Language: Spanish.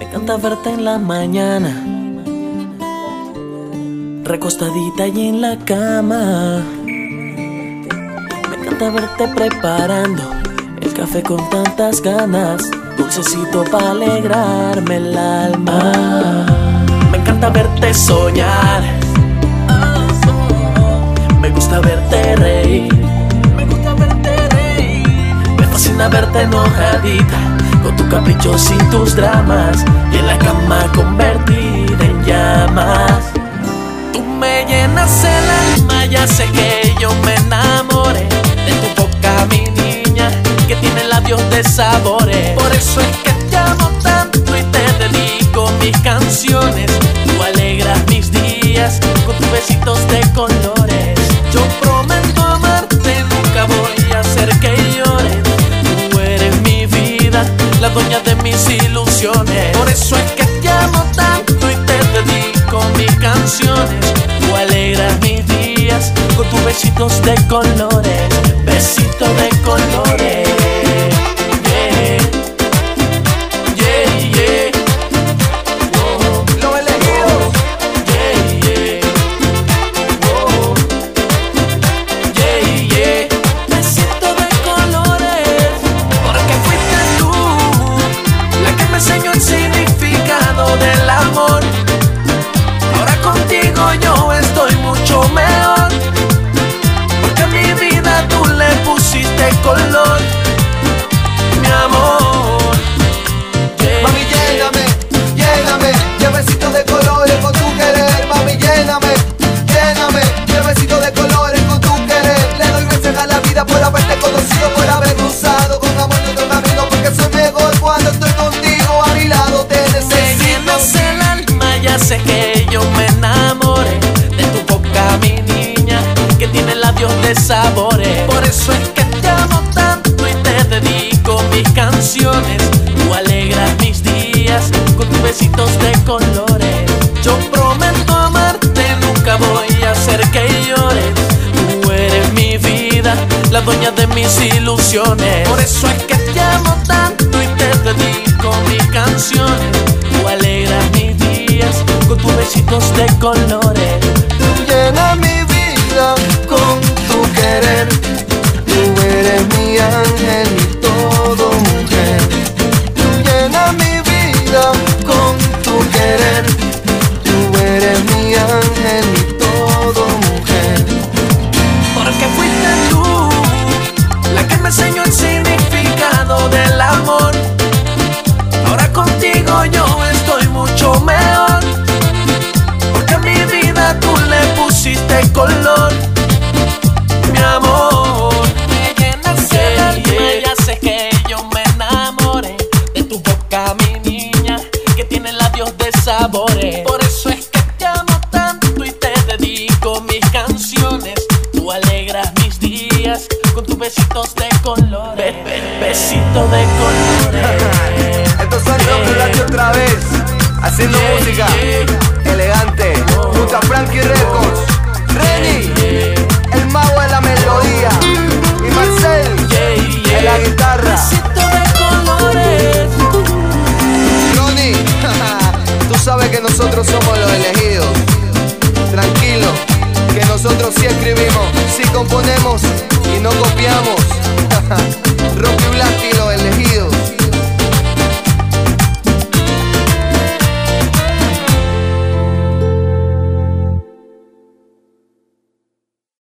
encanta verte en la mañana, recostadita y en la cama. Me encanta verte preparando el café con tantas ganas, dulcecito para alegrarme el alma. Me encanta verte soñar, me gusta verte reír, me fascina verte enojadita, con tus caprichos y tus dramas, y en la cama convertida en llamas. Tú me llenas el alma, ya sé que yo me enamoré de tu boca, mi niña, que tiene labios de sabores. Por eso es que te amo tanto y te dedico mis canciones. Tú alegras mis días con tus besitos de colores. Yo prometo amarte, nunca voy a hacer que llores. Tú eres mi vida, la dueña de mis ilusiones. Por eso es que te amo tanto y te dedico mis canciones. Tú alegras mis días con tus besitos de colores. Besitos de colores. Color, mi amor, mami, lléname, lléname, de besitos de colores con tu querer. Mami, lléname, lléname, de besitos de colores con tu querer. Le doy gracias a la vida por haberte conocido, por haber cruzado con amor nuestro camino, porque soy mejor cuando estoy contigo. A mi lado te necesito. Me llenas el alma, ya sé que yo me enamoré de tu boca, mi niña, que tiene labios de sabores. Por eso es que te amo tanto y te dedico mis canciones. Tú alegras mis días con tus besitos de colores. Yo prometo amarte, nunca voy a hacer que llores. Tú eres mi vida, la dueña de mis ilusiones. Por eso es que te amo tanto y te dedico mis canciones. Tú alegras mis días con tus besitos de colores. Tú llenas mi vida con tu querer. Tú eres mi ángel, mi todo, mujer. Tú llenas mi vida con tu querer. Tú eres mi ángel, mi todo, mujer. Porque fuiste tú la que me enseñó el significado del amor. Ahora contigo yo estoy mucho mejor, porque a mi vida tú le pusiste color, mi amor. Me llenas el alma, ya sé que yo me enamoré de tu boca, mi niña, que tiene labios de sabores. Por eso es que te amo tanto y te dedico mis canciones. Tú alegras mis días con tus besitos de colores. Besitos de colores. Estos son Rock otra vez, haciendo música elegante, junto a Frankie Records.